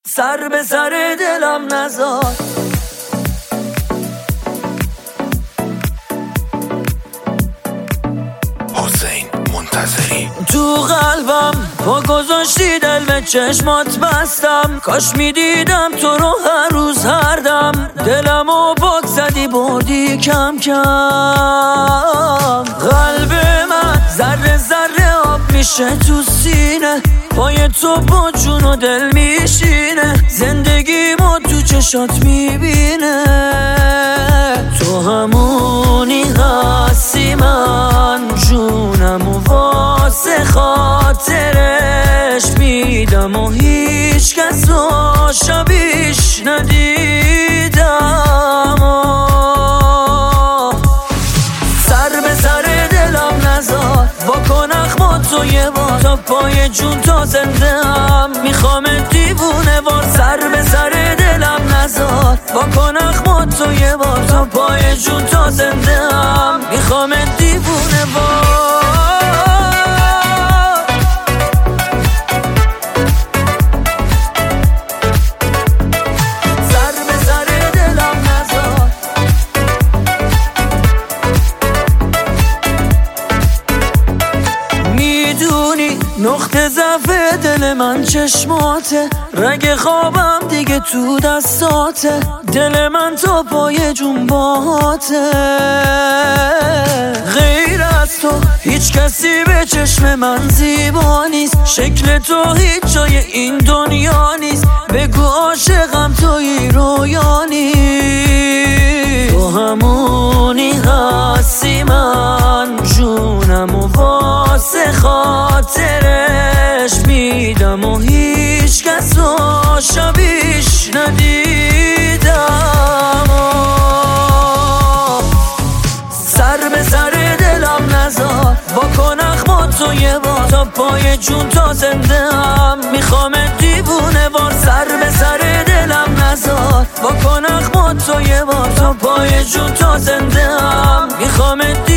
سر به سر دلم نذار. حسین منتظری. تو قلبم پا گذاشتی، دل به چشمات بستم. کاش میدیدم تو رو هر روز هر دم. دلمو پاک زدی بردی کم کم. قلب من ذره ذره آب میشه تو سینه. پای تو با جون و دل میشینه. زندگیمو تو چشات میبینه. تو همونی هستی، من جونم و واسه خاطرش میدم و هیچ کس رو شبیش ندیدم. سر به سر دلم نذار، واکن اخما تو یه بار. تا پای جون تا زنده هم میخوام دیوونه وار. سر به سر دلم نذار، واکن اخما تو یه بار. تا پای جون تا زنده هم میخوام دیوونه وار. نقطه ضعف دل من چشماته. رگ خوابم دیگه تو دستاته. دل من تا پای جون باهاته. غیر از تو هیچ کسی به چشم من زیبا نیست. شکل تو هیچ جای این دنیا نیست. بگو عاشقم توی رویا نیست. تو همونی هستی، من جونم و واسه خاطرش میدم و هیچ کس رو شبیش ندیدم. سر به سر دلم نذار، واکن اخما تو یه بار. تا پای جون تا زنده هم میخوام دیوونه وار. سر به سر دلم نذار، واکن اخما تو یه بار. تا پای جون تا زنده هم میخوام